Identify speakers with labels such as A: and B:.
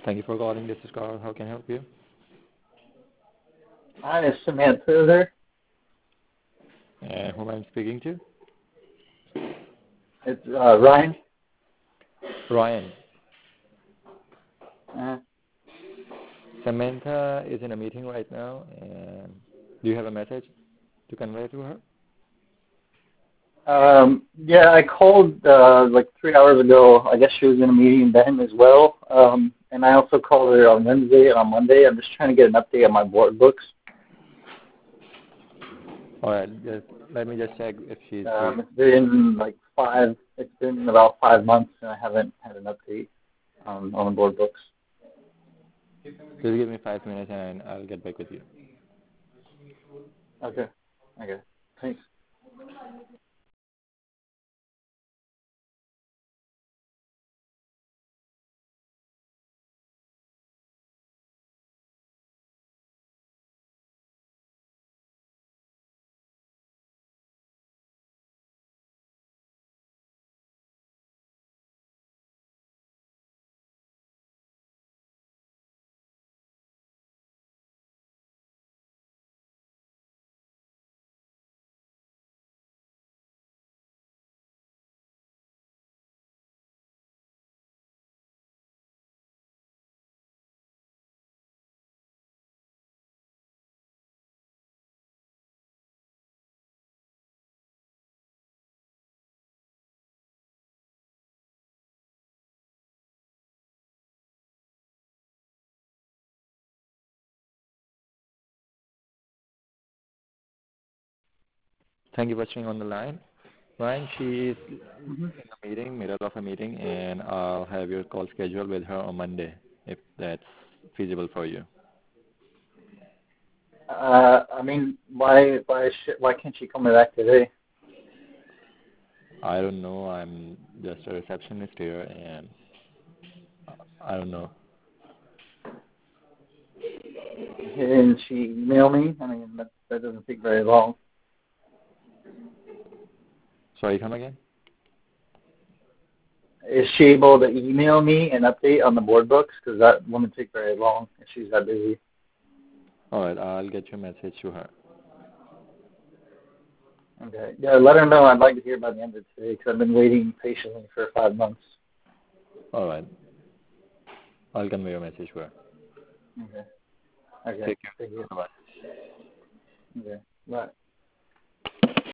A: Thank you for calling. This is Carl. How can I help you?
B: Hi, is Samantha there?
A: Whom I'm speaking to?
B: It's Ryan.
A: Ryan.
B: Uh,
A: Samantha is in a meeting right now, and do you have a message to convey to her?
B: yeah, I called like 3 hours ago. I guess she was in a meeting then as well. And I also called her on Wednesday and on Monday. I'm just trying to get an update on my board books.
A: All right, let me just check if she's free.
B: It's been about 5 months and I haven't had an update on the board books.
A: Just give me 5 minutes and I'll get back with you.
B: Okay. Thanks.
A: Thank you for staying on the line. Ryan, she is
B: Mm-hmm.
A: in a meeting, middle of a meeting, and I'll have your call scheduled with her on Monday, if that's feasible for you.
B: I mean, why can't she call me back today?
A: I don't know. I'm just a receptionist here, and I don't know.
B: Can she email me? I mean, that doesn't take very long.
A: Sorry, come again?
B: Is she able to email me an update on the board books? Because that wouldn't take very long if she's that busy.
A: All right, I'll get your message to her.
B: Okay. Yeah, let her know I'd like to hear by the end of today because I've been waiting patiently for 5 months.
A: All right, I'll convey your message to her.
B: Okay. Okay.
A: Take care.
B: Thank you.
A: Bye-bye.
B: Okay. Bye.